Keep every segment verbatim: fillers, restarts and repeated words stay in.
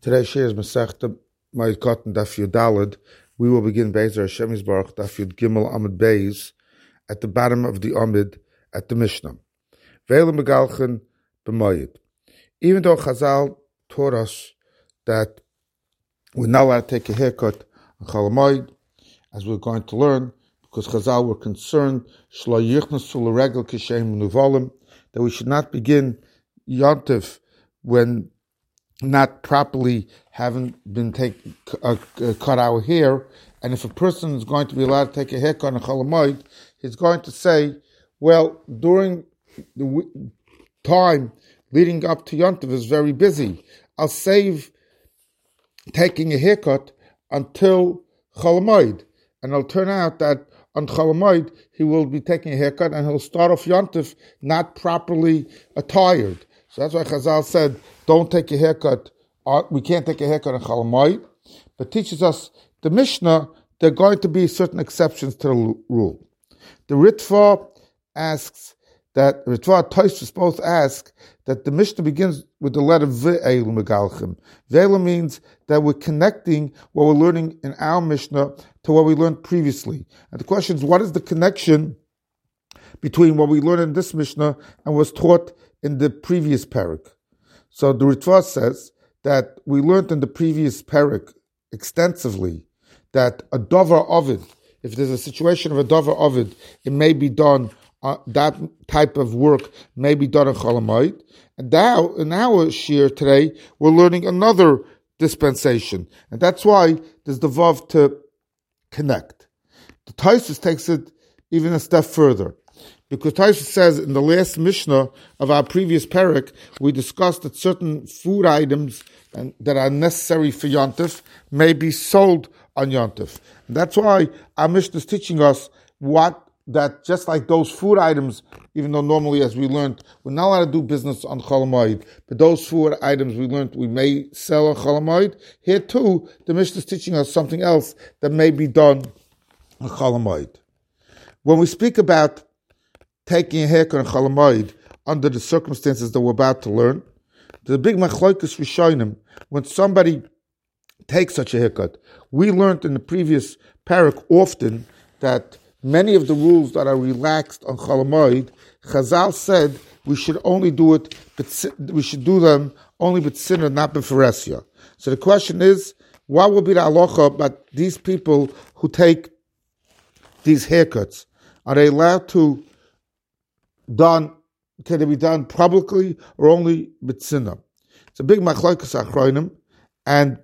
Today's share is Masechta Moed Katan Daf Yud Daled. We will begin Be'ezer Hashem Yisbarach Daf Yud Gimel Amud Beis at the bottom of the Amud at the Mishnah. Ve'ele Megalchen B'Moed. Even though Chazal taught us that we're not allowed to take a haircut on Chol Hamoed, as we're going to learn, because Chazal were concerned Shlo Yichnasu L'Regel Kishem Nuvolim, that we should not begin Yontif when not properly having been take, uh, uh, cut our hair. And if a person is going to be allowed to take a haircut on Chol Hamoed, he's going to say, well, during the w- time leading up to Yontif is very busy. I'll save taking a haircut until Chol Hamoed. And it'll turn out that on Chol Hamoed, he will be taking a haircut and he'll start off Yontif not properly attired. So that's why Chazal said, don't take a haircut. We can't take a haircut on Chol Hamoed. But teaches us, the Mishnah, there are going to be certain exceptions to the rule. The Ritva asks that, Ritva and Tosfos both ask that the Mishnah begins with the letter Ve'elu Megalchim. Ve'elu means that we're connecting what we're learning in our Mishnah to what we learned previously. And the question is, what is the connection between what we learned in this Mishnah and was taught in the previous parak? So the Ritva says that we learned in the previous parak extensively that a dover ovid, if there's a situation of a dover ovid, it may be done, uh, that type of work may be done in Chol Hamoed. And now, in our shir today, we're learning another dispensation. And that's why there's the vav to connect. The Tosfos takes it even a step further. Because Tosfos says in the last Mishnah of our previous parak, we discussed that certain food items and, that are necessary for Yontif may be sold on Yontif. And that's why our Mishnah is teaching us what that just like those food items, even though normally, as we learned, we're not allowed to do business on Chol Hamoed, but those food items we learned we may sell on Chol Hamoed. Here too, the Mishnah is teaching us something else that may be done on Chol Hamoed. When we speak about taking a haircut on Chol Hamoed under the circumstances that we're about to learn, there's a big machlokes rishonim when somebody takes such a haircut. We learned in the previous parak often that many of the rules that are relaxed on Chol Hamoed, Chazal said we should only do it, but we should do them only b'tzinah, not b'feresia. So the question is, what will be the halacha about these people who take these haircuts? Are they allowed to done? Can they be done publicly or only b'tzinah? It's a big machlokes achronim, and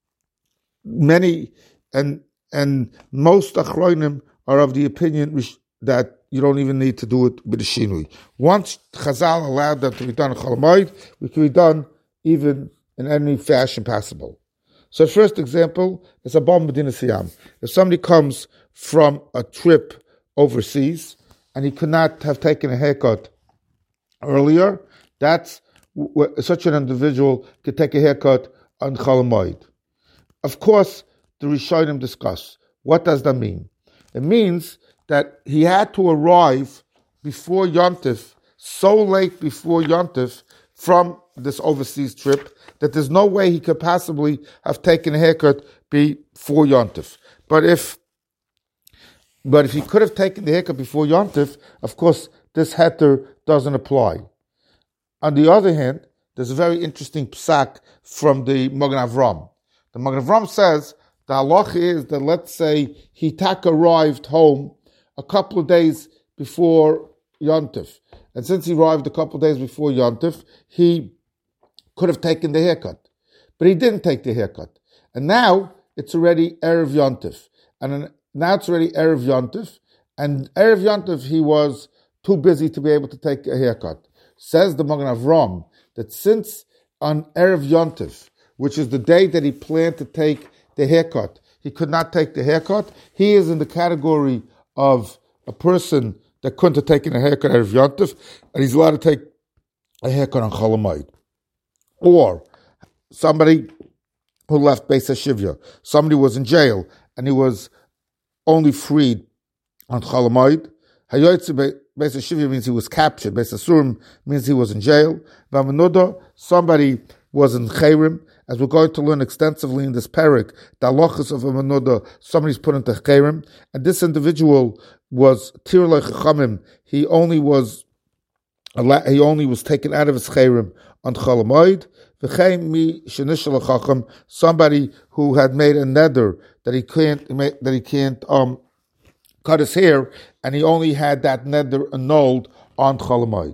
many and and most achronim are of the opinion that you don't even need to do it with the shinui. Once Chazal allowed that to be done in Chol Hamoed, it can be done even in any fashion possible. So the first example is a bam b'dina siyam. If somebody comes from a trip overseas and he could not have taken a haircut earlier, that's such an individual could take a haircut on Chol Hamoed. Of course, the Rishonim discuss, what does that mean? It means that he had to arrive before Yontif, so late before Yontif, from this overseas trip, that there's no way he could possibly have taken a haircut before Yontif. But if but if he could have taken the haircut before Yontif, of course, this heter doesn't apply. On the other hand, there's a very interesting psak from the Magen Avram. The Magen Avram says, the halacha is that, let's say, he tak arrived home a couple of days before Yontif. And since he arrived a couple of days before Yontif, he could have taken the haircut. But he didn't take the haircut. And now it's already Erev Yontif. And now it's already Erev Yontif. And Erev Yontif, he was too busy to be able to take a haircut. Says the Magen Avram that since on Erev Yontif, which is the day that he planned to take the haircut, he could not take the haircut, he is in the category of a person that couldn't have taken a haircut out of Yontif, and he's allowed to take a haircut on Chol Hamoed. Or somebody who left Beis HaShivya, somebody was in jail, and he was only freed on Chol Hamoed. Hayotze Beis HaShivya means he was captured. Beis HaSurim means he was in jail. V'Amenuda, somebody was in Chayrim, as we're going to learn extensively in this parak, the halachas of a menuda, somebody's put into Chayrim, and this individual was tirlei chachamim. He only was he only was taken out of his Chayrim on Chol Hamoed. V'chein mi shenishal chacham, somebody who had made a neder that he can't that he can't um cut his hair, and he only had that neder annulled on Chol Hamoed.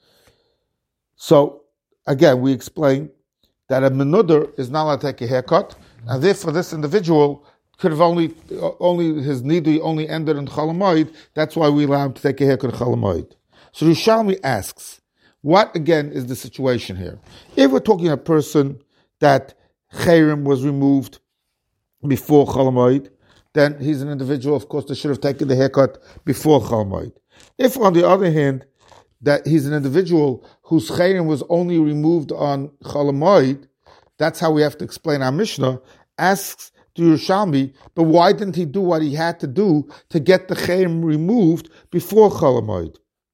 So again, we explain that a menuder is not allowed to take a haircut, and therefore this individual could have only only his nidui only ended in Chol Hamoed. That's why we allow him to take a haircut in Chol Hamoed. So Yerushalmi asks, what again is the situation here? If we're talking a person that Chayrim was removed before Chol Hamoed, then he's an individual, of course, that should have taken the haircut before Chol Hamoed. If, on the other hand, that he's an individual whose Chayrim was only removed on Chol Hamoed, that's how we have to explain our Mishnah, asks to Yerushalmi, but why didn't he do what he had to do to get the Chayrim removed before Chol Hamoed?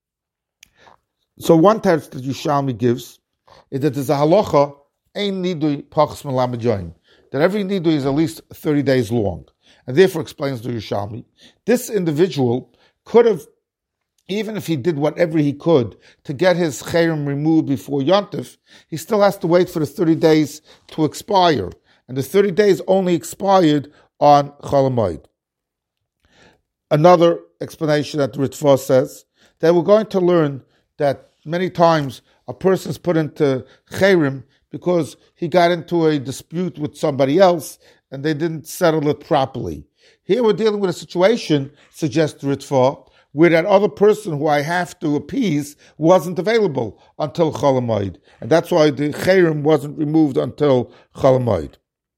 So one text that Yerushalmi gives is that there's a halacha, ein nidui pachas melamed yoim, that every nidui is at least thirty days long, and therefore explains to Yerushalmi, this individual could have, even if he did whatever he could to get his chayrim removed before Yontif, he still has to wait for the thirty days to expire, and the thirty days only expired on Chol Hamoed. Another explanation that the Ritva says, that we're going to learn that many times a person is put into chayrim because he got into a dispute with somebody else and they didn't settle it properly. Here we're dealing with a situation, suggests Ritva, where that other person who I have to appease wasn't available until Chol Hamoed, and that's why the chayrim wasn't removed until Chol Hamoed.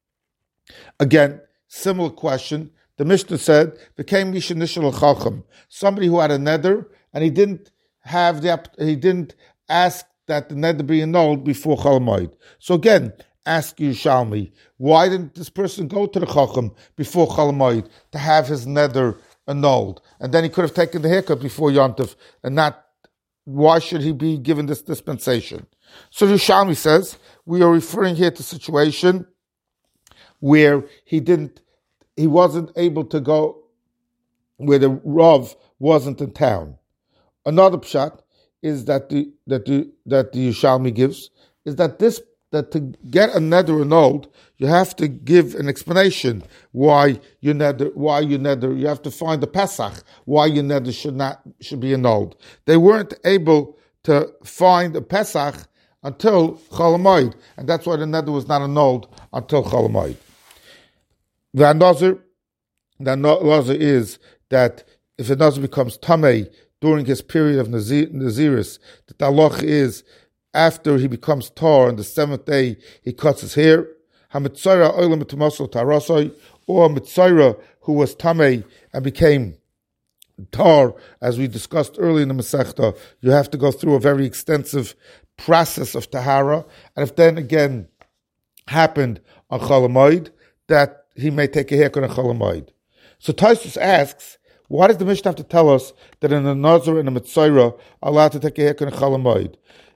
Again, similar question. The Mishnah said, "Became mishnishal chacham," somebody who had a neder and he didn't have the he didn't ask that the neder be annulled before Chol Hamoed. So again, ask Yerushalmi, why didn't this person go to the chacham before Chol Hamoed to have his neder annulled? And then he could have taken the haircut before Yontif, and not, why should he be given this dispensation? So Yerushalmi says, we are referring here to a situation where he didn't, he wasn't able to go, where the Rav wasn't in town. Another pshat is that the that the that the Yerushalmi gives is that this that to get a neder annulled, you have to give an explanation why you neder why you neder. You have to find the Pesach why your neder should not should be annulled. They weren't able to find a Pesach until Chol Hamoed, and that's why the neder was not annulled until Chol Hamoed. The nazir, the nazir is that if a nazir becomes tamei during his period of Nazir, Naziris, the halach is after he becomes tar on the seventh day, he cuts his hair. HaMitzayra oilam etumasol tarasoi, or Mitzayra who was tamei and became tar, as we discussed earlier in the Masechta, you have to go through a very extensive process of tahara, and if then again happened on Chol Hamoed, that he may take a haircut on Chol Hamoed. So Tosfos asks, why does the Mishnah have to tell us that in a Nazir and a Mitzayra are allowed to take a haircut in Chol Hamoed?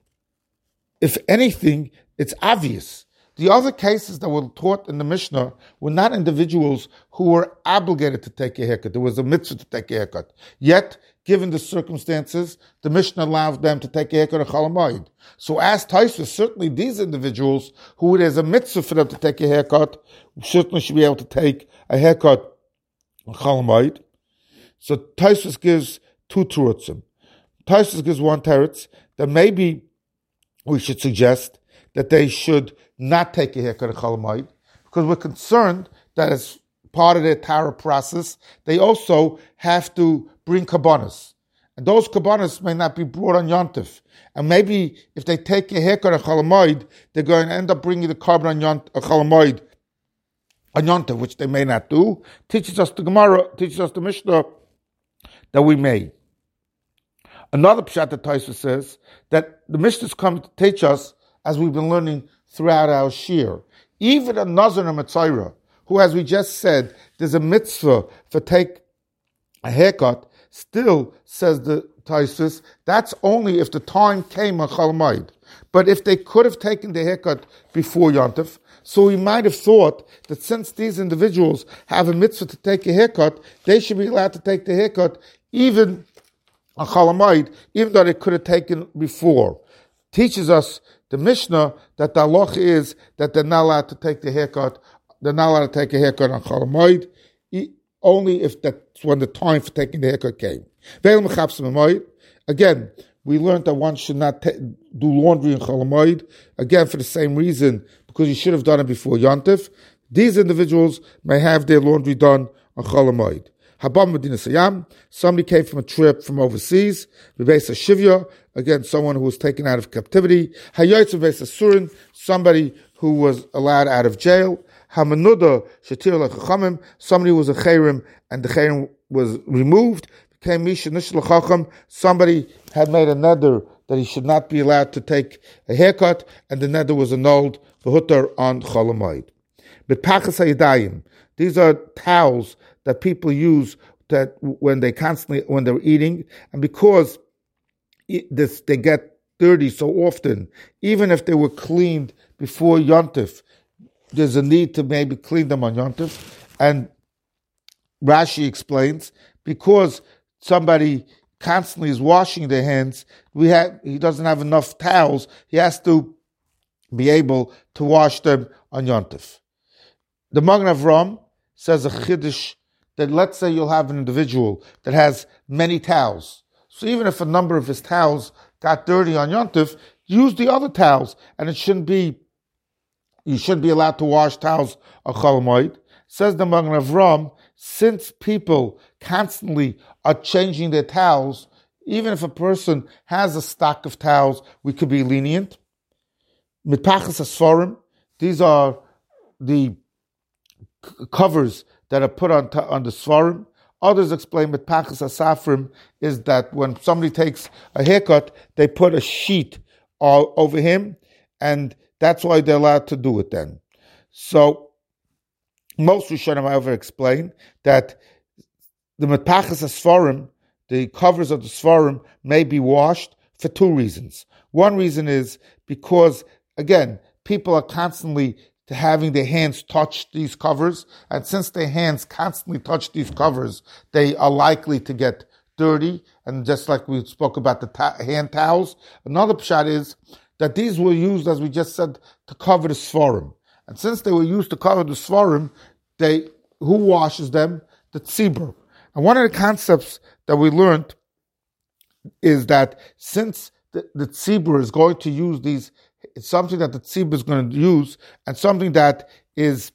If anything, it's obvious. The other cases that were taught in the Mishnah were not individuals who were obligated to take a haircut. There was a mitzvah to take a haircut. Yet, given the circumstances, the Mishnah allowed them to take a haircut in Chol Hamoed. So as Tosfos, certainly these individuals who there's a mitzvah for them to take a haircut, certainly should be able to take a haircut in Chol Hamoed. So Tosfos gives two terutzim. Tosfos gives one teretz that maybe we should suggest that they should not take a haircut at Chol Hamoed, because we're concerned that as part of their Tara process, they also have to bring kabbanas. And those kabbanas may not be brought on Yontif. And maybe if they take a haircut at Chol Hamoed, they're going to end up bringing the carbon on Yont, uh, Chol Hamoed on Yontif, which they may not do. Teaches us the Gemara, teaches us the Mishnah, that we may. Another pshat that Tosfos says that the Mishnahs come to teach us, as we've been learning throughout our shir, even a Nazir and a Mitzayra, who, as we just said, there's a mitzvah for take a haircut, still, says the Tosfos, that's only if the time came on Chol Hamoed. But if they could have taken the haircut before Yontif, so we might have thought that since these individuals have a mitzvah to take a haircut, they should be allowed to take the haircut even on Chol Hamoed, even though they could have taken before. Teaches us the Mishnah that the halacha is that they're not allowed to take the haircut. They're not allowed to take a haircut on Chol Hamoed, only if that's when the time for taking the haircut came. Again, we learned that one should not ta- do laundry in Chol Hamoed, again for the same reason, because you should have done it before Yontif. These individuals may have their laundry done on Chol Hamoed. Habam Medina Sayam, somebody came from a trip from overseas, Vivesa Shivya, again, someone who was taken out of captivity. Hayotz Vivesa Surin, somebody who was allowed out of jail. Hamanuda Shatir Lachachamim, somebody who was a Chayrim and the Chayrim was removed. Became Misha Nish Lachacham, somebody had made a neder that he should not be allowed to take a haircut, and the neder was annulled, V'hutar on Chol Hamoed. But Pachas HaYadayim, these are towels that people use that when they constantly, when they're eating, and because this, they get dirty so often, even if they were cleaned before Yontif, there's a need to maybe clean them on Yontif. And Rashi explains, because somebody constantly is washing their hands, we have, he doesn't have enough towels, he has to be able to wash them on Yontif. The Magen Avram says a chiddush that let's say you'll have an individual that has many towels. So even if a number of his towels got dirty on Yontif, use the other towels, and it shouldn't be, you shouldn't be allowed to wash towels on Chol Hamoed. Says the Magen Avram, since people constantly are changing their towels, even if a person has a stock of towels, we could be lenient. Mitpachas Asfarim, these are the covers that are put on, on the Sfarim. Others explain that Pachas Asafrim is that when somebody takes a haircut, they put a sheet all over him, and that's why they're allowed to do it then. So, most Rishonim, however, explain that the Metachas Asfarim, the covers of the Sfarim, may be washed for two reasons. One reason is because, again, people are constantly having their hands touch these covers, and since their hands constantly touch these covers, they are likely to get dirty, and just like we spoke about the ta- hand towels. Another pshat is that these were used, as we just said, to cover the Sfarim. And since they were used to cover the Sfarim, they, who washes them? The tzibur. And one of the concepts that we learned is that since the, the tzibur is going to use these, it's something that the tzibur is going to use, and something that is,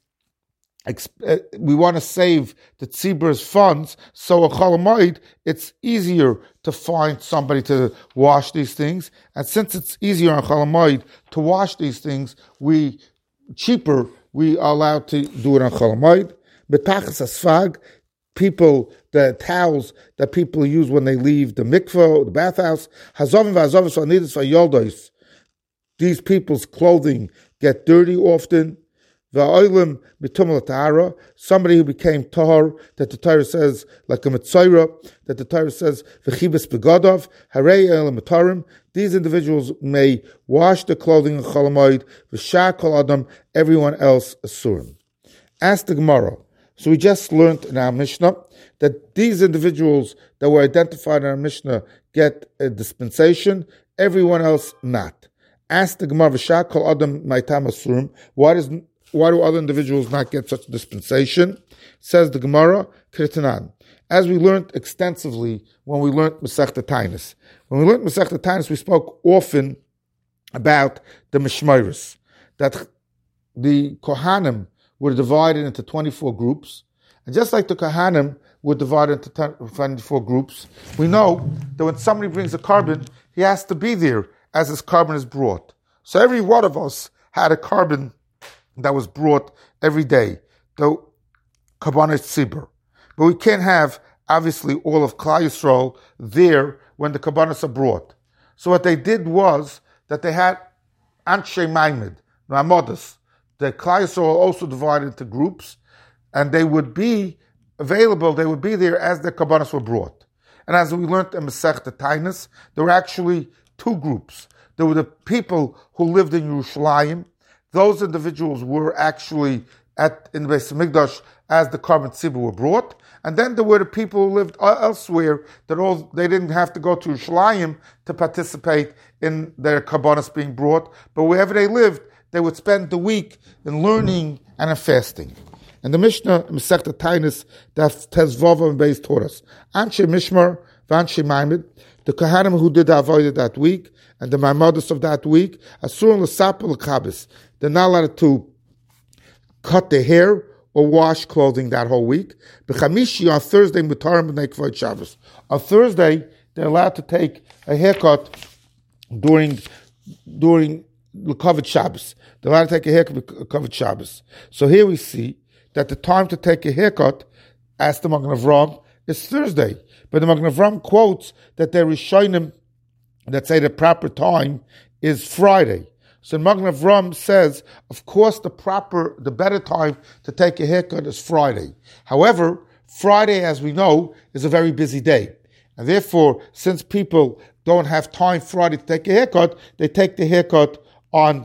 we want to save the tzibur's funds, so at Chol Hamoed, it's easier to find somebody to wash these things, and since it's easier on Chol Hamoed to wash these things, we, cheaper, we are allowed to do it on Chol Hamoed. Betachas Asfag, people, the towels that people use when they leave the mikveh, the bathhouse, Hazovim v'Hazovim Svanidus v'Yoldos, these people's clothing get dirty often. Va'olim mitumah tahara, somebody who became tahar, that the Torah says, like a mitzayra, that the Torah says, v'chibes begadov, harei el mitarim, these individuals may wash their clothing in Chol Hamoed, v'shar kol adam, everyone else asurim. Ask the Gemara. So we just learned in our Mishnah that these individuals that were identified in our Mishnah get a dispensation, everyone else not. Ask the Gemara, v'shar kol adam maitam asurim, why does Why do other individuals not get such a dispensation? Says the Gemara, Kritanan. As we learned extensively when we learned Masechta Tainus. When we learned Masechta Tainus, we spoke often about the Mishmairis, that the Kohanim were divided into twenty-four groups. And just like the Kohanim were divided into twenty-four groups, we know that when somebody brings a carbon, he has to be there as his carbon is brought. So every one of us had a carbon that was brought every day, the Kabbanis Tzibur. But we can't have, obviously, all of Klal Yisrael there when the Kabbanis are brought. So what they did was that they had Anshe Maimed, Ramodas. The Klal Yisrael also divided into groups, and they would be available, they would be there as the Kabbanis were brought. And as we learned in Masechta Tainus, there were actually two groups. there were the people who lived in Yerushalayim. Those individuals were actually at in the Beis Hamikdash as the Karban Tzibur were brought. And then there were the people who lived elsewhere that all they didn't have to go to Yerushalayim to participate in their Karbanos being brought. But wherever they lived, they would spend the week in learning and in fasting. And the Mishnah, Masechta Tainis, Daf Tezvova and Beis Toras. Anshe Mishmar, Vanshe Maimed, the Kohanim who did the Avodah that week, and the Maimados of that week, Asur L'Sapel L'Chabes, they're not allowed to cut their hair or wash clothing that whole week. B'chamishi, on Thursday, Mutarim B'nei Kvod Shabbos. On Thursday, they're allowed to take a haircut during during L'Kavod Shabbos. They're allowed to take a haircut L'Kavod Shabbos. So here we see that the time to take a haircut, as the Magen Avraham, is Thursday. But the Magen Avraham quotes that there is Rishonim that say the proper time is Friday. So Magen Avraham says, of course, the proper, the better time to take a haircut is Friday. However, Friday, as we know, is a very busy day. And therefore, since people don't have time Friday to take a haircut, they take the haircut on,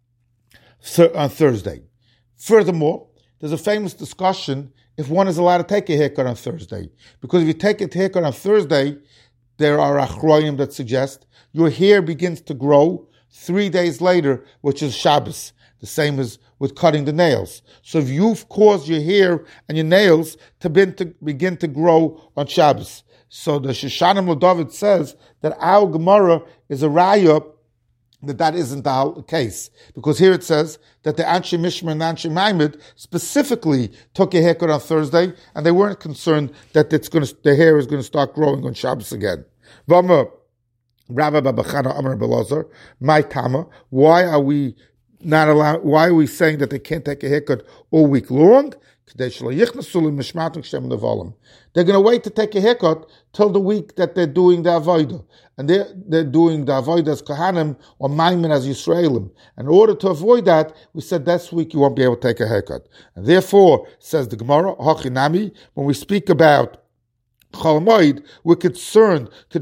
on Thursday. Furthermore, there's a famous discussion if one is allowed to take a haircut on Thursday. Because if you take a haircut on Thursday, there are achroyim that suggest your hair begins to grow three days later, which is Shabbos. The same as with cutting the nails. So if you've caused your hair and your nails to begin to, begin to grow on Shabbos. So the Shoshanim LeDavid says that our Gemara is a raya that that isn't the case. Because here it says that the Anshe Mishmar and Anshe Maimed specifically took a haircut on Thursday, and they weren't concerned that it's going to, the hair is going to start growing on Shabbos again. Vama, Rabbi Babachana Amar Belazar, my Tama, why are we not allowed, why are we saying that they can't take a haircut all week long? They're going to wait to take a haircut till the week that they're doing the Avodah. And they're, they're doing the Avodah as Kohanim or Maimin as Yisraelim. And in order to avoid that, we said this week you won't be able to take a haircut. And therefore, says the Gemara, Hachinami, when we speak about Chol Moed, we're concerned and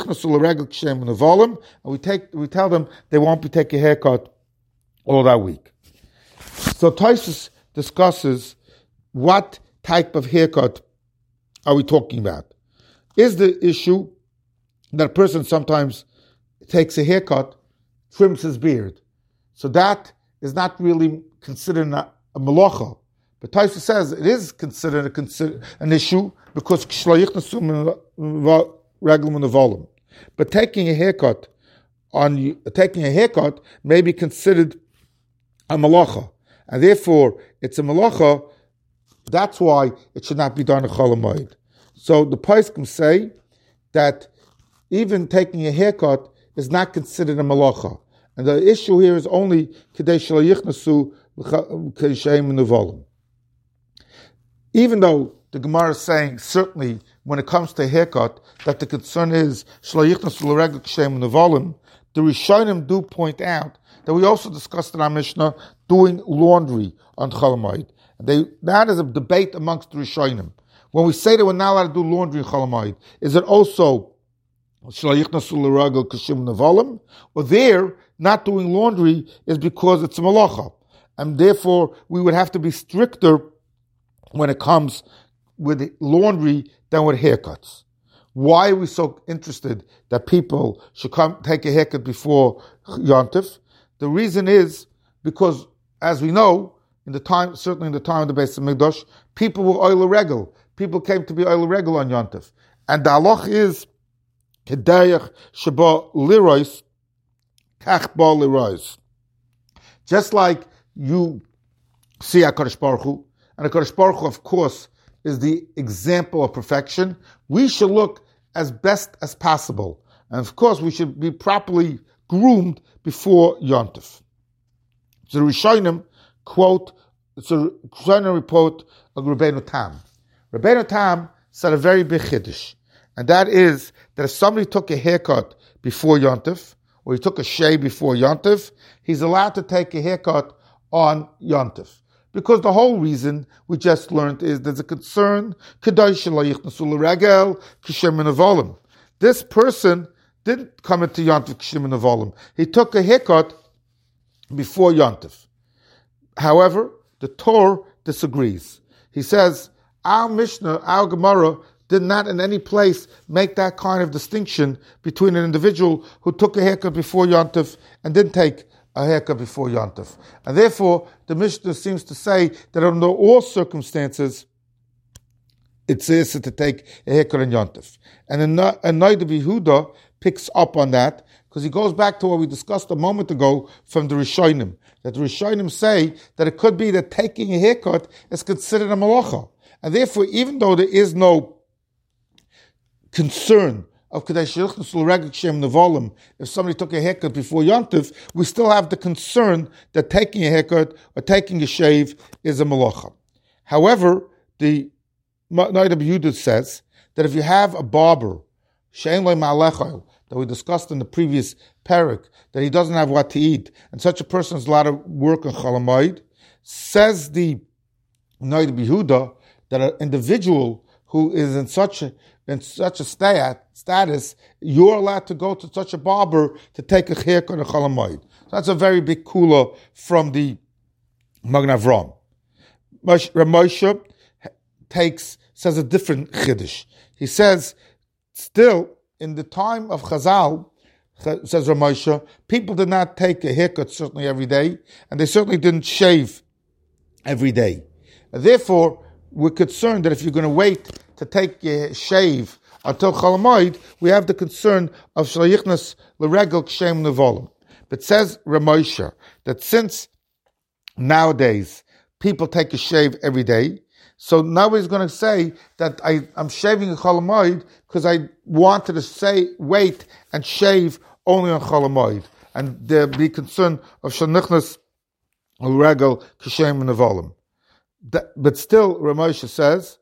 we take we tell them they won't be taking a haircut all that week. So Tosfos discusses what type of haircut are we talking about. Is the issue that a person sometimes takes a haircut, trims his beard. So that is not really considered a, a malacha. But Tosfos says it is considered a, consider, an issue because but taking a haircut on taking a haircut may be considered a malacha, and therefore it's a malacha. That's why it should not be done in Chol Moed. So the poskim say that even taking a haircut is not considered a malacha, and the issue here is only kedei shelo yichnasu k'sheim nevolim. Even though the Gemara is saying, certainly, when it comes to haircut, that the concern is, the Rishonim do point out that we also discussed in our Mishnah doing laundry on Chol Moed. They, that is a debate amongst the Rishonim. When we say that we're not allowed to do laundry in Chol Moed, is it also or there, not doing laundry is because it's a malacha. And therefore, we would have to be stricter when it comes with laundry than with haircuts. Why are we so interested that people should come take a haircut before Yom Tov? The reason is because, as we know, in the time, certainly in the time of the Beis Hamikdash, people were oil regel. People came to be oil regel on Yom Tov. And the halach is kedayach sheba lirois kach ba lirois. Just like you see HaKadosh Baruch Hu, and HaKadosh Baruch Hu, of course, is the example of perfection, we should look as best as possible. And of course, we should be properly groomed before Yom Tov. So the Rishonim quote, so the Rishonim report of Rabbeinu Tam. Rabbeinu Tam said a very big chiddush, and that is that if somebody took a haircut before Yom Tov, or he took a shave before Yom Tov, he's allowed to take a haircut on Yom Tov. Because the whole reason we just learned is there's a concern, this person didn't come into Yontif Kshim and Nevolim. He took a haircut before Yontif. However, the Torah disagrees. He says, our Mishnah, our Gemara, did not in any place make that kind of distinction between an individual who took a haircut before Yontif and didn't take a haircut before Yontif. And therefore, the Mishnah seems to say that under all circumstances, it's easy to take a haircut in Yontif. And Noida Yehuda picks up on that because he goes back to what we discussed a moment ago from the Rishonim. That the Rishonim say that it could be that taking a haircut is considered a malacha. And therefore, even though there is no concern of Kadesh Yichnas L'Regel Shem Nevolim, if somebody took a haircut before Yontif, we still have the concern that taking a haircut or taking a shave is a malacha. However, the Noida Yehuda says that if you have a barber, She'en Lo Ma'alechol, that we discussed in the previous parak, that he doesn't have what to eat, and such a person is allowed to work on Chol Hamoed, says the Noida Yehuda that an individual who is in such a in such a stat, status, you're allowed to go to such a barber to take a haircut on Chol Hamoed. So that's a very big kula from the Magen Avraham. Ramosha takes says a different chiddush. He says, still in the time of Chazal, says Ramosha, people did not take a haircut certainly every day, and they certainly didn't shave every day. And therefore, we're concerned that if you're going to wait to take a shave until Chol Hamoed, we have the concern of Shalayichnas L'Regel Kshem Nevolim. But says Ramosha that since nowadays people take a shave every day, so now he's going to say that I, I'm shaving a Chol Hamoed because I wanted to say wait and shave only on Chol Hamoed, and there be concern of Shanichnas L'Regel Kshem Nevolim. But still, Ramosha says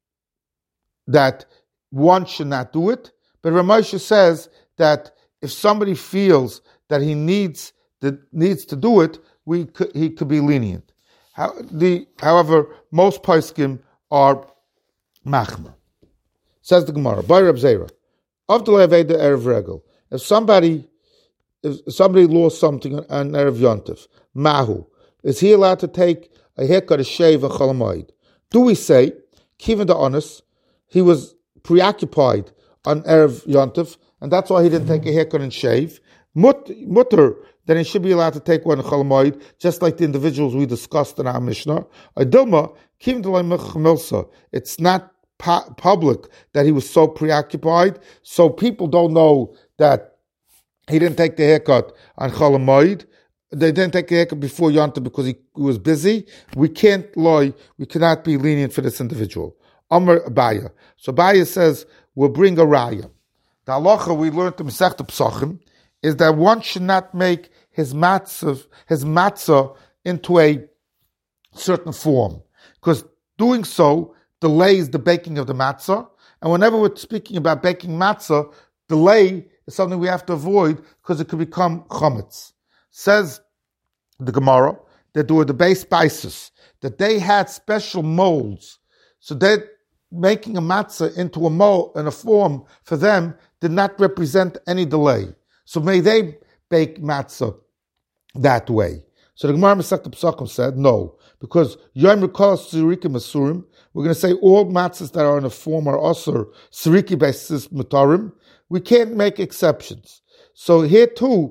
that one should not do it. But Ramosha says that if somebody feels that he needs that needs to do it, we could, he could be lenient. How, the, however, most poskim are machmer. Says the Gemara, by Reb Zera, of the Leveda Erev Regel, if somebody if somebody lost something on Erev Yontif, mahu, is he allowed to take a haircut, a shave, and Chol Hamoed? Do we say, Kivan the honest, he was preoccupied on Erev Yontif, and that's why he didn't take a haircut and shave? Mut, mutter, then he should be allowed to take one in Chol Hamoed, just like the individuals we discussed in our Mishnah. Adilma, Kivan the Milsa, it's not pu- public that he was so preoccupied, so people don't know that he didn't take the haircut on Chol Hamoed. They didn't take a haircut before Yontif because he was busy. We can't lie. We cannot be lenient for this individual. Amar Abaya. So Abaya says, we'll bring a raya. The halacha we learned in Masechta Pesachim is that one should not make his matzah, his matzah into a certain form, because doing so delays the baking of the matzah. And whenever we're speaking about baking matzah, delay is something we have to avoid because it could become chametz. Says the Gemara that there were the base spices, that they had special molds, so that making a matzah into a mold and a form for them did not represent any delay. So may they bake matzah that way. So the Gemara Masechta Pesachim said no, because Yom Rikol Sirikim Asurim, we're going to say all matzahs that are in a form are also Siriki basis Mutarim. We can't make exceptions. So here too,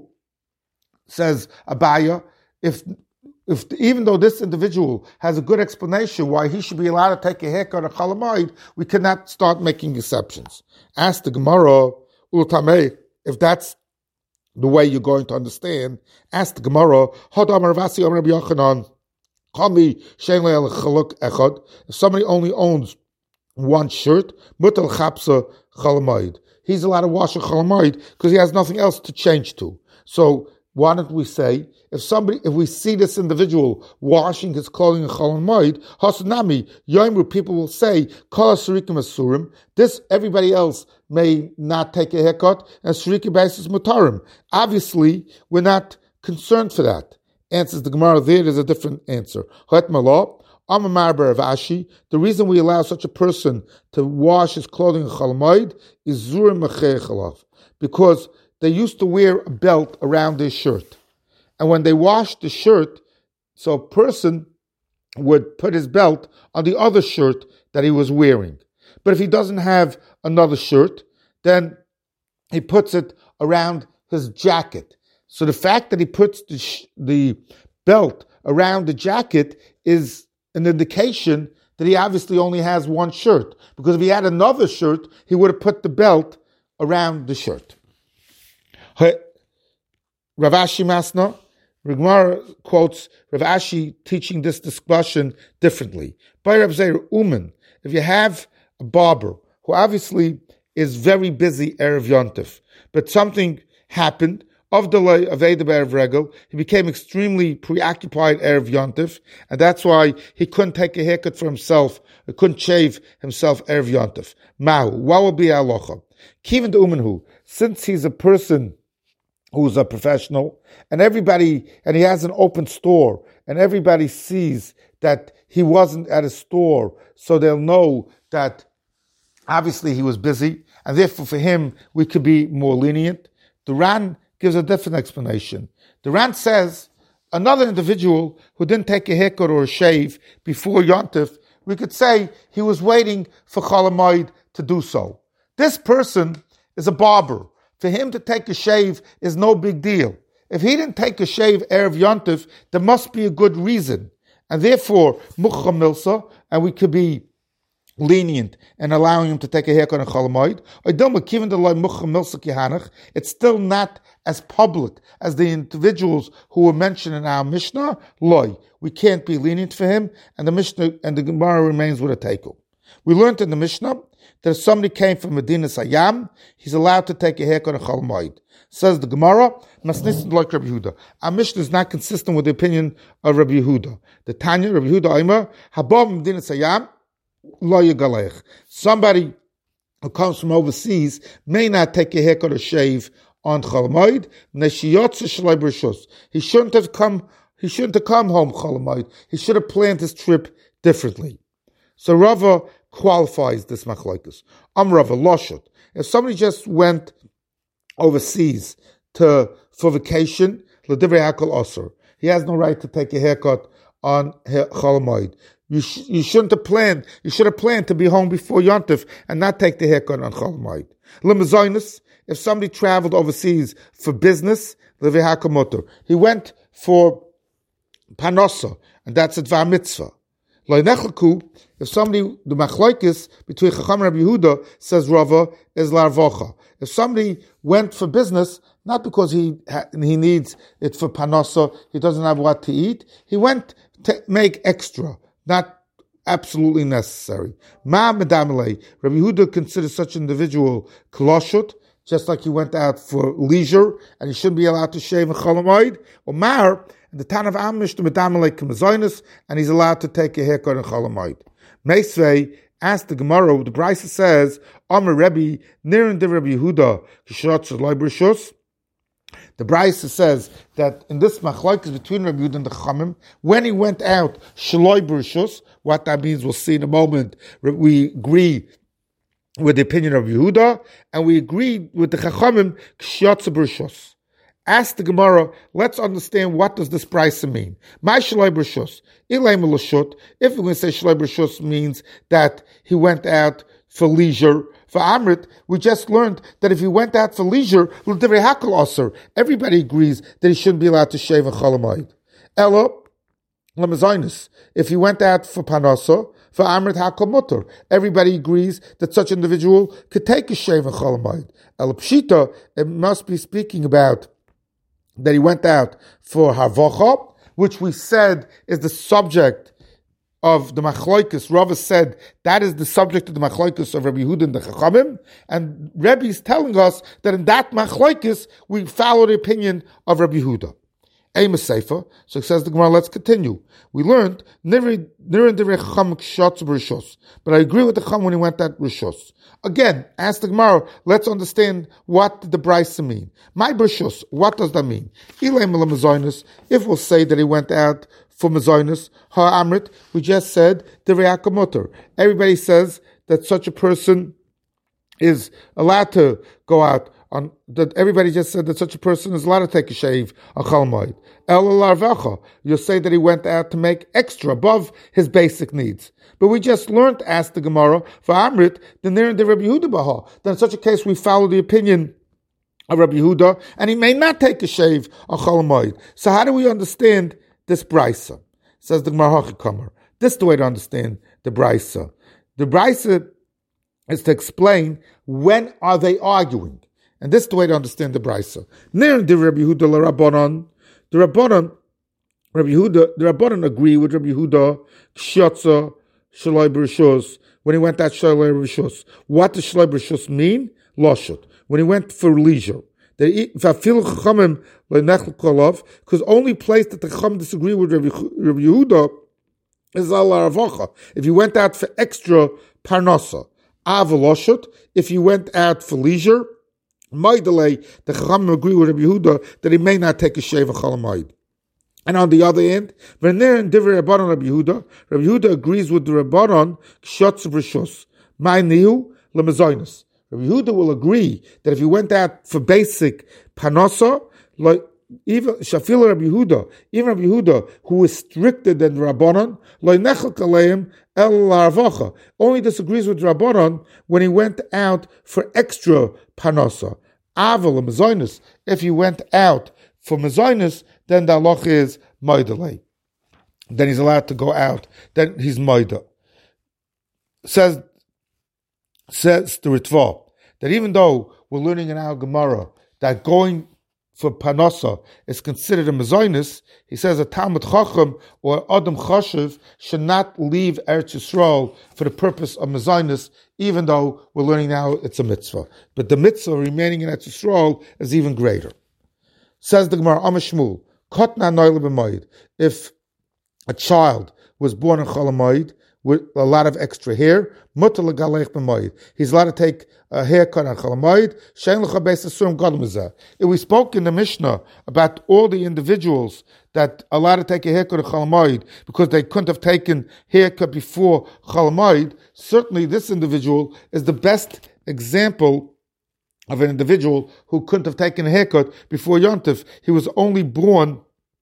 says Abaya, if if even though this individual has a good explanation why he should be allowed to take a haircut or Chol Hamoed, we cannot start making exceptions. Ask the Gemara, Ultamei, if that's the way you're going to understand, ask the Gemara, if somebody only owns one shirt, he's allowed to wash a Chol Hamoed because he has nothing else to change to. So why don't we say, if somebody, if we see this individual washing his clothing in Chol Hamoed, Hasanami, Yoimru, people will say, Kol Surikim Asurim, this, everybody else may not take a haircut, and Surikim basis Mutarim. Obviously, we're not concerned for that. Answers the Gemara there, there's a different answer. The reason we allow such a person to wash his clothing in Chol Hamoed is Zurim Mechei Chalav, because they used to wear a belt around their shirt. And when they washed the shirt, so a person would put his belt on the other shirt that he was wearing. But if he doesn't have another shirt, then he puts it around his jacket. So the fact that he puts the, sh- the belt around the jacket is an indication that he obviously only has one shirt. Because if he had another shirt, he would have put the belt around the shirt. Rav Ashi Masna, Gemara quotes Rav Ashi teaching this discussion differently. By Rav Zeir Uman, if you have a barber who obviously is very busy Erev Yontif, but something happened of delay of Eid Erev Regel, he became extremely preoccupied Erev Yontif, and that's why he couldn't take a haircut for himself, he couldn't shave himself Erev Yontif. Mahu, what will be halacha? Kivan de Umanhu, since he's a person who's a professional, and everybody, and he has an open store, and everybody sees that he wasn't at a store, so they'll know that obviously he was busy, and therefore for him we could be more lenient. The Ran gives a different explanation. The Ran says another individual who didn't take a haircut or a shave before Yontif, we could say he was waiting for Chol Hamoed to do so. This person is a barber. For him to take a shave is no big deal. If he didn't take a shave Erev Yontif, there must be a good reason. And therefore, Mukha Milsa, and we could be lenient and allowing him to take a haircut on Chol Hamoed. It's still not as public as the individuals who were mentioned in our Mishnah. Loy, we can't be lenient for him, and the Mishnah and the Gemara remains with a teiku. We learned in the Mishnah that if somebody came from Medina Sayyam, he's allowed to take a haircut on Chol Hamoed. Says the Gemara, Masnisin like Rabbi Yehuda. Our Mishnah is not consistent with the opinion of Rabbi Yehuda. The Tanya, Rabbi Yehuda Aimer, Habam Medina Sayyam, Lo Yigalech. Somebody who comes from overseas may not take a haircut or shave on Chol Hamoed. He shouldn't have come. He shouldn't have come home Chol Hamoed. He should have planned his trip differently. So Rava qualifies this machlokes. Am Rava Loshut. If somebody just went overseas to for vacation, l'divrei hakol osur, he has no right to take a haircut on Chol Hamoed. You, sh- you shouldn't have planned. You should have planned to be home before Yontif and not take the haircut on Chol Hamoed. L'mazoinus, if somebody traveled overseas for business, l'divrei hakol motor, he went for panosa, and that's a dvar mitzvah. If somebody, the machlokes between Chacham and Rabbi Yehuda, says Rava, is larvocha. If somebody went for business, not because he ha- he needs it for panosa, he doesn't have what to eat, he went to make extra, not absolutely necessary. Ma medamele, Rabbi Yehuda considers such an individual kloshut, just like he went out for leisure, and he shouldn't be allowed to shave in Chol Hamoed, or mar, and the Tan of Amish to Medamalek Kamazoinus, and he's allowed to take a haircut in Chol Hamoed. Meisvei asked the Gemara, the Brisa says, Amar Rebbe, Nirin de Rabbi Yehuda, Kishratz Leibrishus. The Brisa says that in this machlokes between Rabbi Yehuda and the Chachamim, when he went out, Shloi Brishus, what that means we'll see in a moment, we agree with the opinion of Yehuda, and we agree with the Chachamim, Kishratz Brishus. Ask the Gemara, let's understand what does this brisa mean. My shalai b'rishus, ilay melashut. If we're going to say shalai b'rishus means that he went out for leisure. For Amrit, we just learned that if he went out for leisure, l'divrei hakol osur, everybody agrees that he shouldn't be allowed to shave in Chol Hamoed. Elo, l'mazoinus, if he went out for panosa, for Amrit hakol mutter, everybody agrees that such an individual could take a shave in Chol Hamoed. El pshita, it must be speaking about that he went out for Havocha, which we said is the subject of the Machlokes. Rava said that is the subject of the Machlokes of Rabbi Yehuda and the Chachamim, and Rebbe is telling us that in that Machlokes we follow the opinion of Rabbi Yehuda. Amos Sefer. So it says the Gemara, let's continue. We learned, but I agree with the Chum when he went at Rishos. Again, ask the Gemara, let's understand what did the Brisa mean. My Rishos, what does that mean? If we'll say that he went out for Mazoinus, Ha Amrit, we just said the Reakamotor. Everybody says that such a person is allowed to go out on that. Everybody just said that such a person is allowed to take a shave on Chol Moed. El Larvacha, you'll say that he went out to make extra above his basic needs. But we just learned, asked the Gemara, for Amrit, then there in the Rabbi Yehuda Baha. Then in such a case we follow the opinion of Rabbi Yehuda, and he may not take a shave on Chol Moed. So how do we understand this Brisa? Says the Gemara Hachikamer. This is the way to understand the Brisa. The Brisa is to explain when are they arguing. And this is the way to understand the Brisa. Near the Rabbi Yehuda l'Rabbanon, the Rabbanon, Rabbi Yehuda, the Rabbanon agree with Rabbi Yehuda, Kshyotza, Shaloi B'Rishos, when he went at Shaloi B'Rishos. What does Shaloi B'Rishos mean? Loshut. When he went for leisure. Because only place that the Chacham disagree with Rabbi, Rabbi Yehuda is al Ravacha. If you went out for extra parnasa, avaloshut. If you went out for leisure, Maidale, the Chacham agree with Rabbi Yehuda that he may not take a shave of Chalamayid. And on the other end, V'ner and Divrei Rabbanon Rabbi Yehuda, Rabbi Yehuda agrees with the Rabbanon Kshotz V'Rishos. My nihu lemazoinus. Rabbi Yehuda will agree that if you went out for basic panasa, like even Shafil Rabbi Yehuda, even Rabbi Yehuda, who is stricter than Rabbanon, like nechel kaleim el larvacha, only disagrees with Rabbanon when he went out for extra panasa. Aval mazoinus. If he went out for mazoinus, then the halacha is maidalei. Then he's allowed to go out. Then he's maida. Says. Says the Ritva, that even though we're learning in our Gemara that going for Panasa is considered a Mazoinus, he says a Talmud Chacham or Adam Chashiv should not leave Eretz Yisrael for the purpose of Mazoinus, even though we're learning now it's a mitzvah. But the mitzvah remaining in Eretz Yisrael is even greater. Says the Gemara, Amashmul, Kotna Noile B'Moed, if a child was born in Chol Hamoed with a lot of extra hair, mutar legalech b'moed. He's allowed to take a haircut on Chol Hamoed. Shein l'cha beis asurim gadol mizeh. We spoke in the Mishnah about all the individuals that are allowed to take a haircut on Chol Hamoed because they couldn't have taken haircut before Chol Hamoed. Certainly, this individual is the best example of an individual who couldn't have taken a haircut before Yontif. He was only born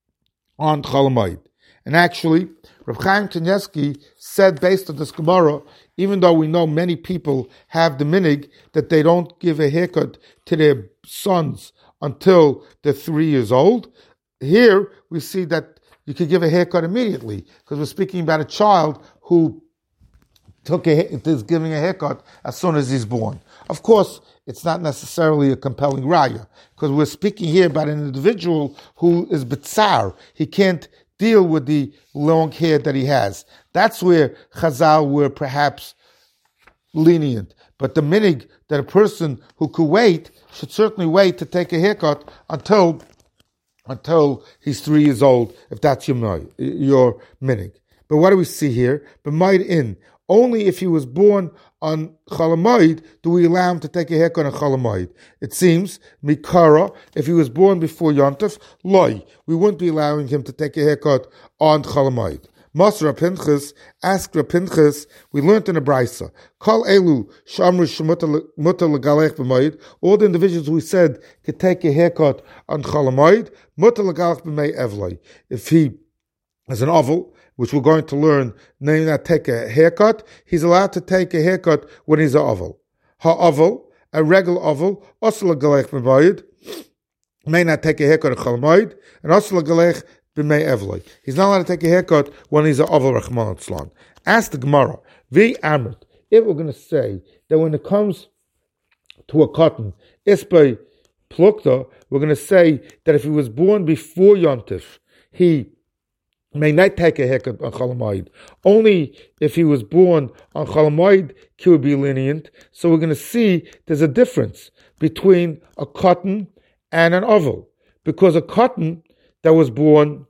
on Chol Hamoed. And actually, Rav Chaim Kanievsky said, based on this Gemara, even though we know many people have the minig that they don't give a haircut to their sons until they're three years old, here we see that you could give a haircut immediately, because we're speaking about a child who took a, is giving a haircut as soon as he's born. Of course, it's not necessarily a compelling raya, because we're speaking here about an individual who is bitzar. He can't deal with the long hair that he has. That's where Chazal were perhaps lenient. But the minig that a person who could wait should certainly wait to take a haircut until until he's three years old, if that's your, your minig. But what do we see here? B'mayid in. Only if he was born on Chol Hamoed do we allow him to take a haircut on Chol Hamoed. It seems, Mikara, if he was born before Yontif, Loi, we wouldn't be allowing him to take a haircut on Chol Hamoed. Masra Pinchas, ask Pinchas, we learned in a Brisa, Kol Elu, Shamru Shmutar Legalech B'Moed, all the individuals we said could take a haircut on Chol Hamoed, Mutar Legalech B'Mei Evloi. If he is an oval, which we're going to learn, may not take a haircut, he's allowed to take a haircut when he's an oval. Ha-oval, a regular oval, osla galech b'mayid, may not take a haircut at Chol Hamoed, and osla galech b'mei evloi. He's not allowed to take a haircut when he's an oval, Rachman Tzlan. Ask the Gemara, vi amrit, if we're going to say that when it comes to a cotton, isbei plukta, we're going to say that if he was born before Yontif, he may not take a haircut on Chol Hamoed. Only if he was born on Chol Hamoed, he would be lenient. So we're going to see there's a difference between a cotton and an oval. Because a cotton, that was born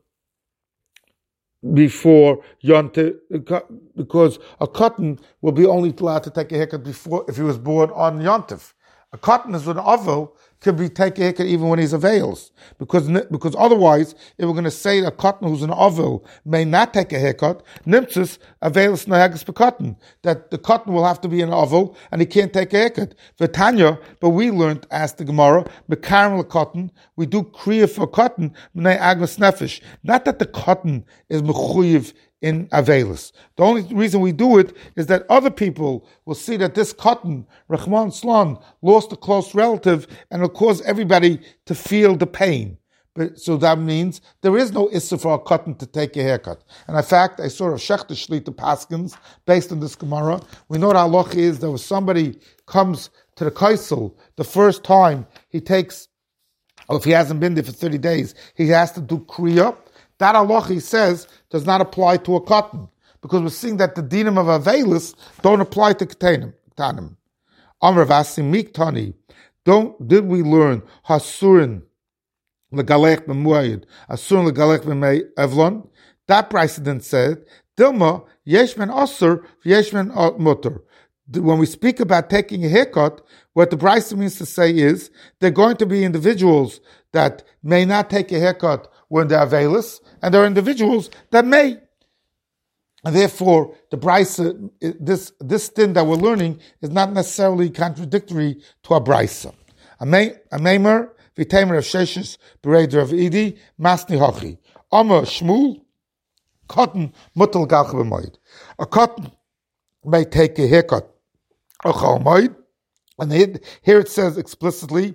before Yontif, because a cotton will be only allowed to take a haircut before if he was born on Yontif. A cotton is an oval could be take a haircut even when he's avails, because because otherwise, if we're going to say a cotton who's an oval may not take a haircut, nimtzus avails nahagas cotton, that the cotton will have to be an oval and he can't take a haircut. V'tanya, but we learned, asked the Gemara, bekaram cotton, we do kriya for cotton, mnei agmas nefesh. Not that the cotton is mechuyev in Avelis. The only reason we do it is that other people will see that this cotton, Rahman Slan, lost a close relative and it'll cause everybody to feel the pain. But, so that means there is no issur for a cotton to take a haircut. And in fact, I saw a Shechter Shlita Paskins based on this Gemara. We know what halacha is that when somebody comes to the Kaisel the first time he takes, or if he hasn't been there for thirty days, he has to do Kriya. That halacha, he says, does not apply to a cotton, because we're seeing that the dinim of Avelis don't apply to Ketanim. Amr Vasi Miktani, don't did we learn Hasurin legalech b'muayid, Hasurin legalech b'mei Evlon? That precedent said Dilma yeshman asur yeshman mutter. When we speak about taking a haircut, what the Bryce means to say is there are going to be individuals that may not take a haircut when they're availous, and there are individuals that may. And therefore, the Brisa, this this thing that we're learning is not necessarily contradictory to a Brisa. A meimer v'teimer of sheshes bereder of idi masni hachi. Amar Shmuel, cotton mutal galch b'moed. A cotton may take a haircut a chol moed, and here it says explicitly,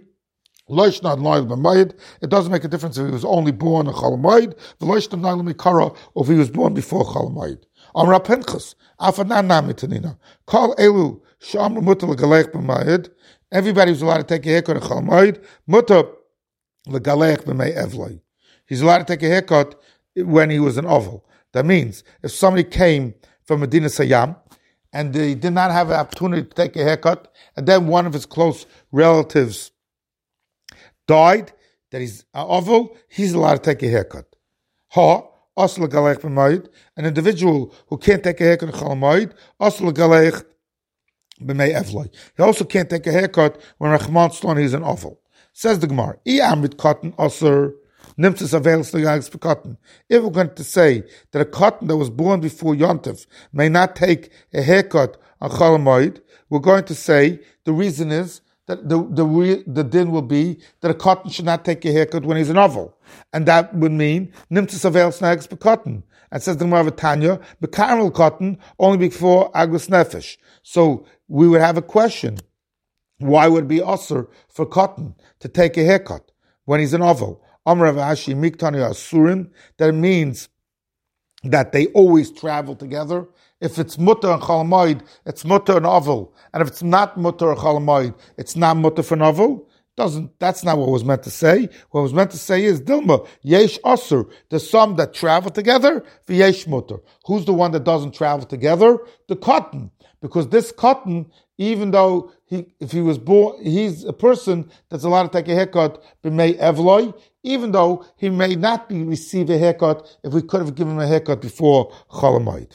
it doesn't make a difference if he was only born on Chol Hamoed, or if he was born before Chol Hamoed. Amar Pinchas, Afanan Namitanina, Kol Elu Shamr Mutter Legalech B'Mayed. Everybody who's allowed to take a haircut on Chol Hamoed, Mutter Legalech B'Mei Evloi. He's allowed to take a haircut when he was an oval. That means if somebody came from Medina Sayyam and they did not have an opportunity to take a haircut, and then one of his close relatives died, that he's an oval, he's allowed to take a haircut. Ha, asl galech b'mayid, an individual who can't take a haircut in Chol Hamoed, asl galech b'mei evloi. He also can't take a haircut when Rachman Shlon he's an oval. Says the Gemara, I amrit cotton asr nimtzas avails the cotton. If we're going to say that a cotton that was born before Yontif may not take a haircut on Chol Hamoed, we're going to say the reason is that the the the din will be that a cotton should not take a haircut when he's an oval, and that would mean nimtzas avail snags cotton. And says the Gemara Tanya, bekaramel cotton only before agus nefesh. So we would have a question: why would it be usher for cotton to take a haircut when he's an oval? Amar Ashi miktani asurin. That means that they always travel together. If it's mutter and Chol Hamoed, it's mutter and oval. And if it's not mutter and Chol Hamoed, it's not mutter for oval. Doesn't, that's not what was meant to say. What was meant to say is, Dilma, yesh asur. There's some that travel together, v'yesh mutter. Who's the one that doesn't travel together? The cotton. Because this cotton, even though he, if he was born, he's a person that's allowed to take a haircut, b'mei evloi, even though he may not be receive a haircut if we could have given him a haircut before Chol Hamoed.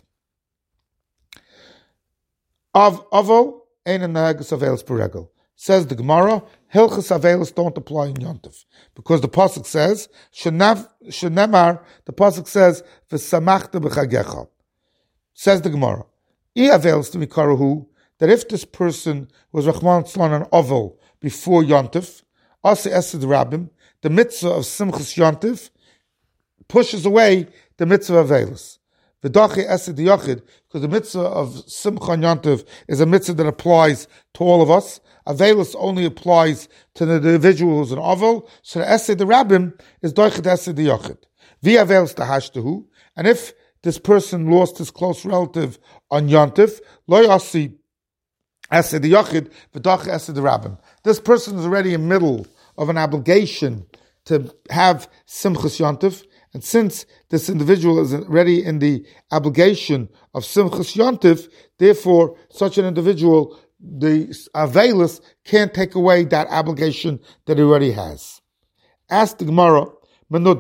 Av Aval ein nahagas avelis peregel. Says the Gemara, hilchas avelis don't apply in Yontif, because the pasuk says shenav shenemar. The pasuk says v'samachta b'chagecha. Says the Gemara, I avelis to mikarahu, that if this person was Rachman Tzlan an oval before Yontif, ase esed rabbim, the mitzvah of simchas Yontif pushes away the mitzvah of avelis. V'dachi esed yachid, because the mitzvah of Simcha Yontif is a mitzvah that applies to all of us. Avelis only applies to the individual who's an oval. So the esed the rabbim is doichet esed yachid. V'avelis tahashtahu, and if this person lost his close relative on Yontif, lo yasi esed yachid v'dachi esed rabbim. This person is already in the middle of an obligation to have Simchas Yontif. And since this individual is already in the obligation of Simchas Yontif, therefore, such an individual, the Avelis, can't take away that obligation that he already has. Ask the Gemara, Menuda,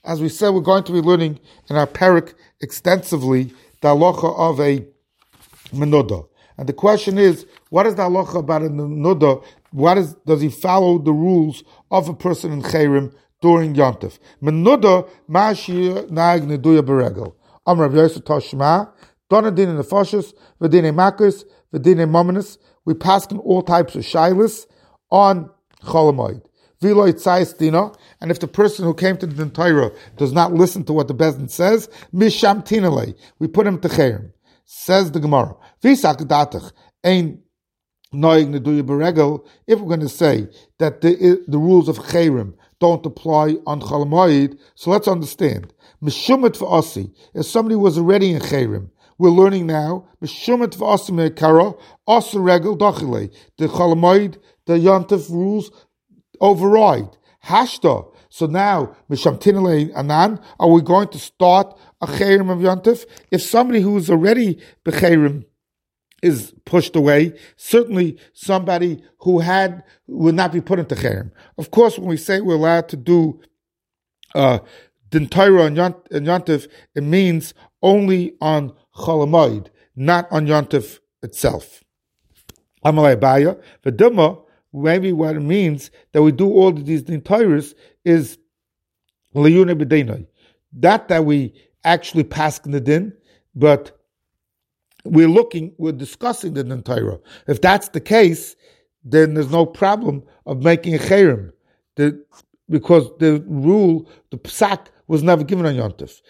as we said, we're going to be learning in our parak extensively the halacha of a menuda. And the question is, what is the halacha about a menuda? What is, does he follow the rules of a person in chayrim during Yontif? Menuda, ma'ashir na'ag neduya beregel. Amr Rav Yosef Toshma, Dona din in the Foshus, V'dine Makos, V'dine Mominus. We pass in all types of shilas on Cholamoid. V'lo yitzayis dina, and if the person who came to the Torah does not listen to what the Bezdin says, Misham tinale, we put him to chayrim. Says the Gemara, V'sak datach, ein noig neduya beregel. If we're going to say that the the rules of chayrim don't apply on Cholamoid, so let's understand. Mishumet v'asi, if somebody was already in chayrim, we're learning now, Mishumet v'asi me'kara, asa regel dachile. The Cholamoid, the Yontif rules override. Hashta. So now, Mishamtinale Anan, are we going to start a chayrim of Yontif? If somebody who is already b'chayrim is pushed away, certainly somebody who had will not be put into chayrim. Of course, when we say we're allowed to do uh, din Torah and Yontif, it means only on Cholamoid, not on Yontif itself. Amalei Baya, V'duma, maybe what it means that we do all of these din Torahs is liyune b'deinai. Not that we actually pass in the din, but we're looking, we're discussing the din Torah. If that's the case, then there's no problem of making a chayrim, the, because the rule, the psak, was never given on Yontif.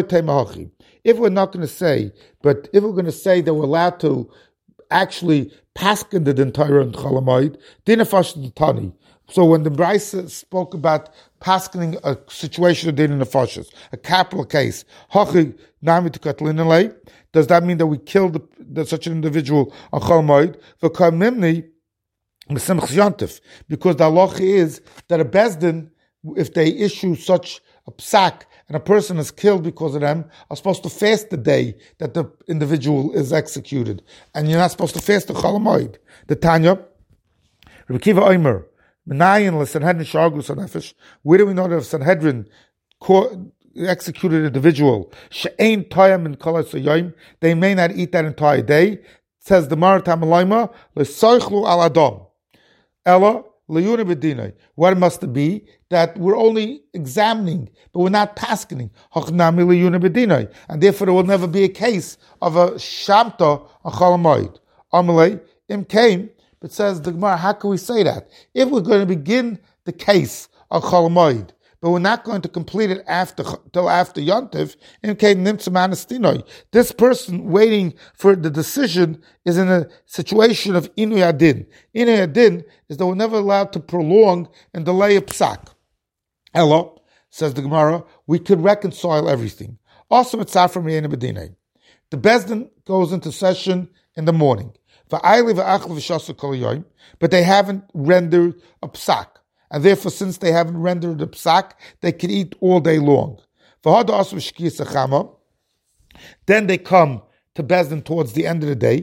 If we're not going to say, but if we're going to say that we're allowed to actually paskin the din Torah and Cholamoid, din afash tani. So when the Brisa spoke about paskening a situation of din in the fashas, a capital case, does that mean that we killed the, the, such an individual on Cholamoid? Because the halacha is that a bezdin, if they issue such a psak and a person is killed because of them, are supposed to fast the day that the individual is executed, and you're not supposed to fast the Cholamoid. The Tanya, Rabbi Kiva Omer, Menayin l'Sanhedrin Shargus Hanefesh. Where do we know that if Sanhedrin executed an individual, she'ein toyam in kol hasoyim, they may not eat that entire day? It says the Mar Tamalayma l'soichlu al adam, ella liyuna b'dinai. What must it be? That we're only examining, but we're not paskening. Hachnami liyuna b'dinai, and therefore there will never be a case of a shamta on Cholamoid. Amalei im came. But says the Gemara, how can we say that? If we're going to begin the case of Cholamoid, but we're not going to complete it after till after Yontif, this person waiting for the decision is in a situation of Inui Adin. Inui Adin is that we're never allowed to prolong and delay a psak. Hello, says the Gemara, we could reconcile everything. Also, it's from the Bezdin goes into session in the morning. But they haven't rendered a psak. And therefore, since they haven't rendered a psak, they can eat all day long. Then they come to Bezdin towards the end of the day,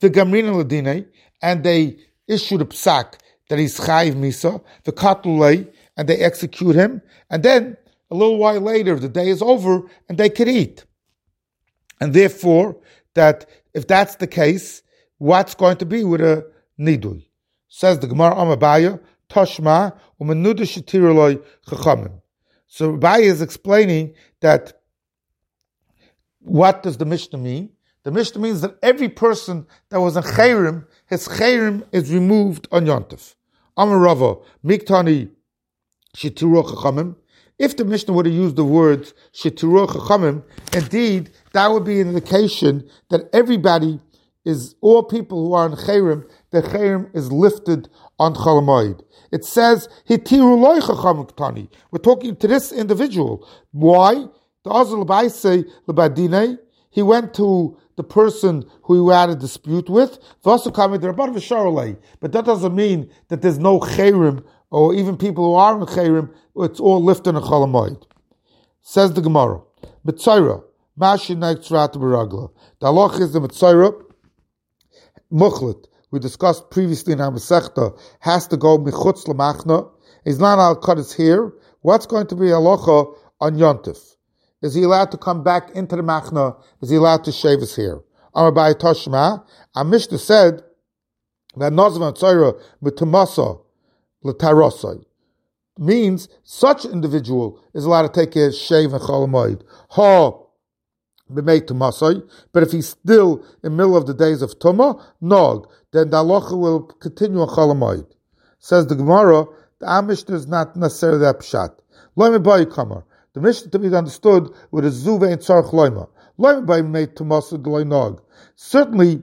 and they issue the psak that he's chayiv misa, and they execute him. And then, a little while later, the day is over, and they can eat. And therefore, that if that's the case, what's going to be with a nidui? Says the Gemara Amabaya, Toshma, umenuda shetiroloi chachamim. So Abaya is explaining that what does the Mishnah mean? The Mishnah means that every person that was in chayrim, his chayrim is removed on Yontif. Amarava, miktani shetiru chachamim. If the Mishnah would have used the words shetiru chachamim, indeed, that would be an indication that everybody is all people who are in chayrim, the chayrim is lifted on Cholamoid. It says, Hitiru loy chacham ktani. We're talking to this individual. Why? The Azul Baisei Lebadine, he went to the person who he had a dispute with, but that doesn't mean that there's no chayrim, or even people who are in chayrim, it's all lifted on Cholamoid. Says the Gemara, Mitzayra, Mashi Naik Tzrat Baragla. The halach is the Mitzayra, Muchlet, we discussed previously in our Masechta, has to go Michutz Lamachna. He's not allowed to cut his hair. What's going to be halacha on Yontif? Is he allowed to come back into the Machna? Is he allowed to shave his hair? Amar Bai Toshma, our Mishnah said that Nazvan Tzayra Mitamasa L'Tarosai means such individual is allowed to take a shave and Chol Hamoed. Ha b'mei Tumasai, but if he's still in the middle of the days of Tumah, Nog, then the halacha will continue on Chol Hamoed. Says the Gemara, the Mishnah is not necessarily that pshat. Loime Bai Kamar. The Mishnah to be understood with a Zuve and Tzarch Loima. Loime Bai b'mei Tumasai d'loi Nog. Certainly,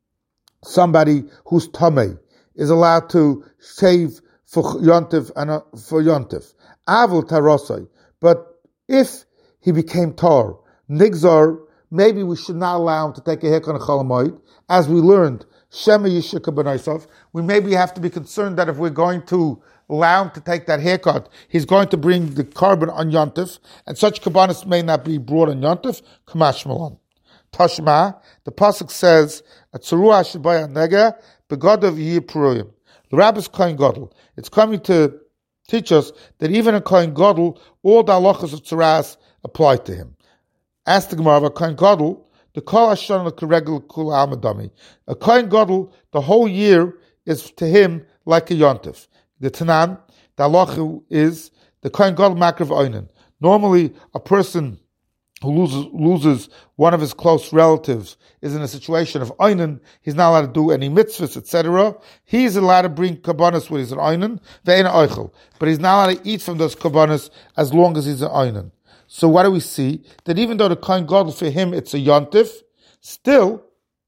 somebody who's Tamei is allowed to shave for Yontif and uh, for Yontif. Avil Tarosai. But if he became Tar, Nigzar, maybe we should not allow him to take a haircut on a Chol Hamoed. As we learned, Shema Yishika B'Naisov, we maybe have to be concerned that if we're going to allow him to take that haircut, he's going to bring the carbon on Yontif, and such kabbanis may not be brought on Yontif. Kamash Malon. Tashma, the pasuk says, "Atzurua shebaya nega begadav yipuruyim." The Rabbis Kohen Gadol. It's coming to teach us that even in Kohen Gadol, all the halachas of tzuras apply to him. Ask the Gemara, a Kohen Gadol, the kol hashon l'keregel kula amadami. A Kohen Gadol, the whole year is to him like a yontif. The Tanan, the halacha is the Kohen Gadol makriv oinen. Normally, a person who loses, loses one of his close relatives is in a situation of oinen. He's not allowed to do any mitzvahs, et cetera. He's allowed to bring kabbanis when he's an oinen, ve'en oichel. But he's not allowed to eat from those kabbanis as long as he's an oinen. So what do we see? That even though the Kohen Gadol for him it's a yontif, still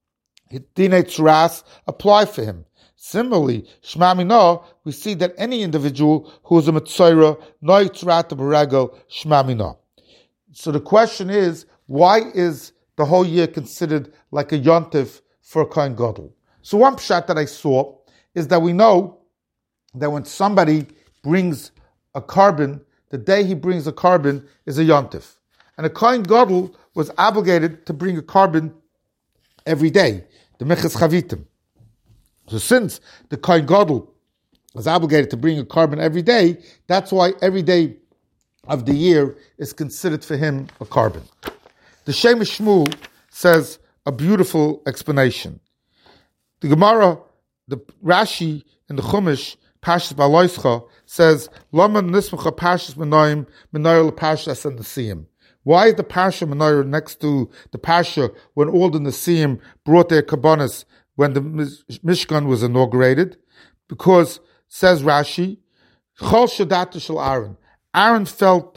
dinei tzuras apply for him. Similarly, Shema Minah, we see that any individual who is a Metzora, Noi Tzrat B'Regel, Shema Minah. So the question is, why is the whole year considered like a yontif for a Kohen Gadol? So one pshat that I saw is that we know that when somebody brings a carbon, the day he brings a carbon is a yontif. And a Kohen Gadol was obligated to bring a carbon every day, the Meches Chavitim. So since the Kohen Gadol was obligated to bring a carbon every day, that's why every day of the year is considered for him a carbon. The Shemesh Shmuel says a beautiful explanation. The Gemara, the Rashi in the Chumash, Pashas Baloischa, says, Lama nismacha Pashas Menoim, Menoir Pashas and Nesiyim. Why is the Pasha Menoir next to the Pasha when all the Nesiyim brought their kabbanis when the Mishkan was inaugurated? Because, says Rashi, Chol Shadata Shel Aaron. Aaron felt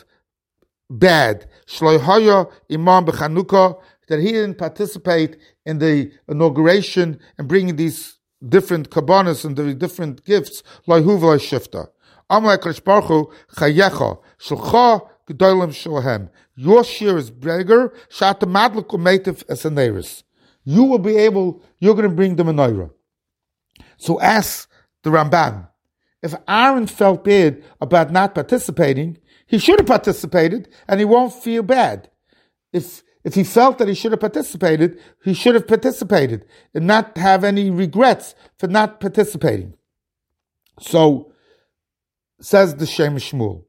bad, Shloihaya Imam B'Chanukah, that he didn't participate in the inauguration and bringing these different kabbanis and the different gifts, Loihu v'Loi Shifta. Amalek Kodesh Baruch Hu, Chayecha, Shalcha Gedolim Shalahem. Your share is bigger, Shata Madlik Umetiv Esaneris. You will be able, you're going to bring the menorah. So ask the Ramban, if Aaron felt bad about not participating, he should have participated and he won't feel bad. If if he felt that he should have participated, he should have participated and not have any regrets for not participating. So, says the Shemesh Shmuel,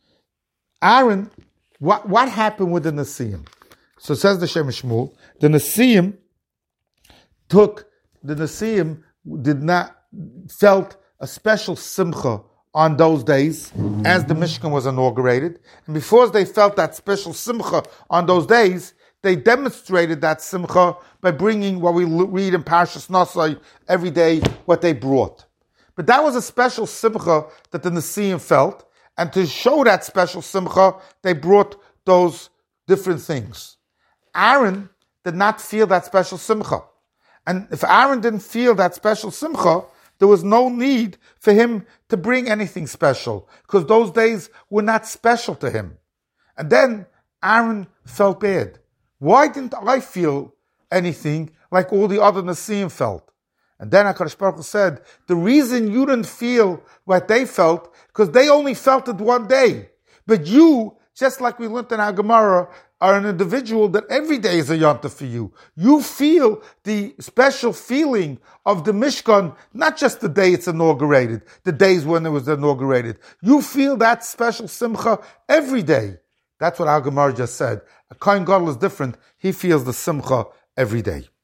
Aaron, what, what happened with the Nesiyim? So says the Shemesh Shmuel, the Nesiyim took, the Nesiyim did not, felt a special simcha on those days as the Mishkan was inaugurated. And because they felt that special simcha on those days, they demonstrated that simcha by bringing what we read in Parshas Nosai every day, what they brought. But that was a special simcha that the Nesiyim felt, and to show that special simcha, they brought those different things. Aaron did not feel that special simcha. And if Aaron didn't feel that special simcha, there was no need for him to bring anything special, because those days were not special to him. And then Aaron felt bad. Why didn't I feel anything like all the other Nesiyim felt? And then HaKadosh Baruch Hu said, the reason you didn't feel what they felt, because they only felt it one day. But you, just like we learned in our Gemara, are an individual that every day is a yontif for you. You feel the special feeling of the Mishkan, not just the day it's inaugurated, the days when it was inaugurated. You feel that special simcha every day. That's what our Gemara just said. A Kohen Gadol is different. He feels the simcha every day.